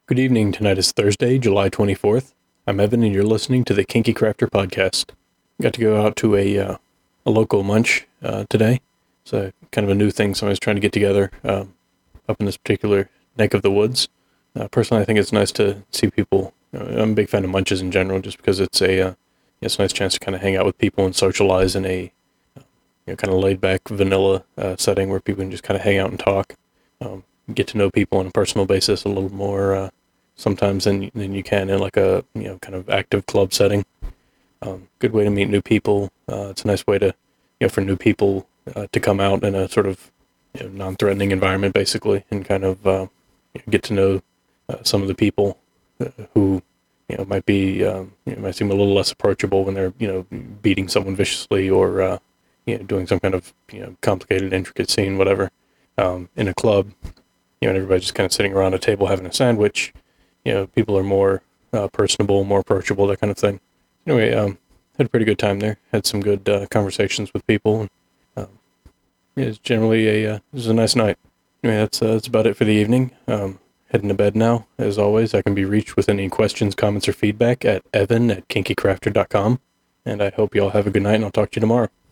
Good evening. Tonight is Thursday, July 24th. I'm Evan, and you're listening to the Kinky Crafter podcast. Got to go out to a local munch today. It's kind of a new thing, so I was trying to get together up in this particular neck of the woods. Personally, I think it's nice to see people. I'm a big fan of munches in general, just because it's it's a nice chance to kind of hang out with people and socialize in a kind of laid back, vanilla setting where people can just kind of hang out and talk. Get to know people on a personal basis a little more sometimes than you can in like a kind of active club setting. Good way to meet new people. It's a nice way to for new people to come out in a sort of non-threatening environment basically, and kind of get to know some of the people who might be might seem a little less approachable when they're beating someone viciously or doing some kind of complicated, intricate scene, whatever, in a club. And everybody's just kind of sitting around a table having a sandwich. People are more personable, more approachable, that kind of thing. Anyway, had a pretty good time there. Had some good conversations with people. It's generally it was a nice night. Anyway, that's about it for the evening. Heading to bed now. As always, I can be reached with any questions, comments, or feedback at evan@kinkycrafter.com. And I hope you all have a good night, and I'll talk to you tomorrow.